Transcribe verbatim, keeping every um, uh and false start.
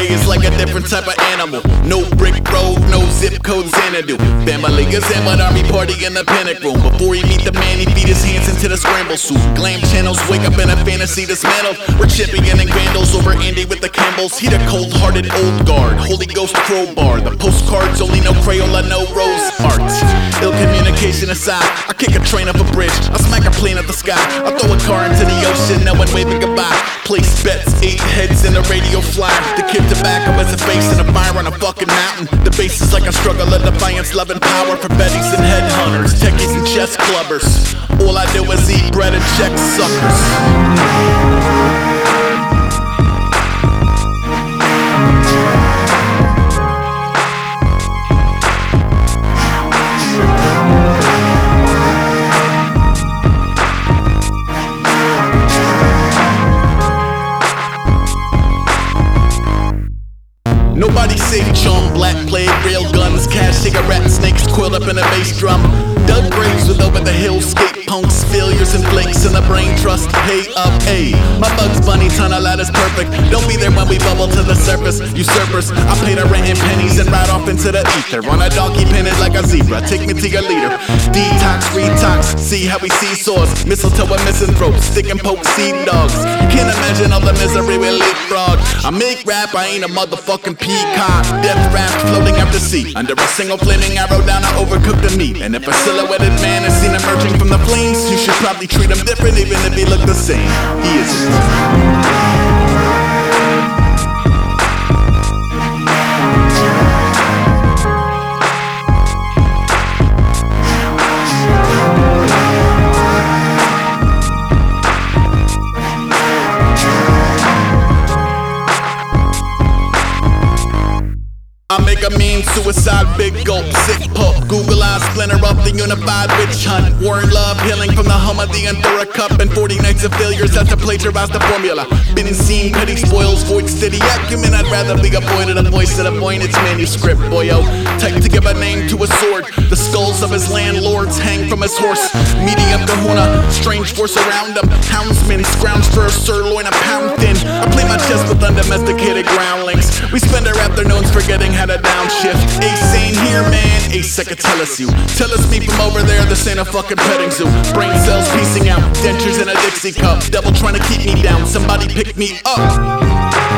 raised like a different type of animal. No brick road, no zip code Xanadu. Family is in an army party in the panic room. Before he meet the man, he beat his hands into the scramble suit. Glam channels wake up in a fantasy dismantled. We're chipping in and Vandals over Andy with the Campbells. He the cold-hearted old guard, Holy Ghost crowbar. The postcards only know Crayola, no rose art. Ill communication aside, I kick a train up a bridge, I smack a plane at the sky, I throw a car into the ocean, no one waving goodbye. Place bets, eight heads in a radio flyer. The kid tobacco has a face and a fire on a fucking mountain. The base is like a struggle of defiance, love and power for betties and headhunters, techies and chess clubbers. All I do is eat bread and check suckers. Nobody safe, chum, black plague, real guns, cash, cigarettes, snakes coiled up in a bass drum. Dug graves with over the hill, skate punks, failures and flakes in the brain trust. Pay up, ayy. My Bugs Bunny tunnel out is perfect. Don't be there when we bubble to the surface. Usurpers, I pay the rent in pennies and ride off into the ether. On a donkey pinned like a zebra, take me to your leader. Detox, retox, see how we seesaws. Mistletoe and misanthrope, stick and poke seed dogs. Can't imagine all the misery we leapfrog. I make rap, I ain't a motherfucking peacock. Death raft floating out to sea, under a single flaming arrow down, I overcook the meat. And if a silhouetted man is seen emerging from the flames, you should probably treat him different even if he look the same. He isn't. I make a mean suicide, big gulp, sick pup. Google eyes splinter up the unified witch hunt. Warren Love healing from the hum of the Endura Cup. And forty nights of failures has to plagiarize the formula. Been seen, petty spoils, void steady acumen. I'd rather be a boy to the voice of the point. It's manuscript, boyo. Type to give a name to a sword. The skulls of his landlords hang from his horse. Medium kahuna, strange force around him. Houndsmen scrounge for a sirloin a pound thin. I play my chess with undomesticated groundlings. We spend our afternoons forgetting how to downshift. Ace ain't here, man. Ace, I could tell us you. Tell us me from over there, this ain't a fucking petting zoo. Brain cells piecing out, dentures in a Dixie cup. Devil trying to keep me down, somebody pick me up.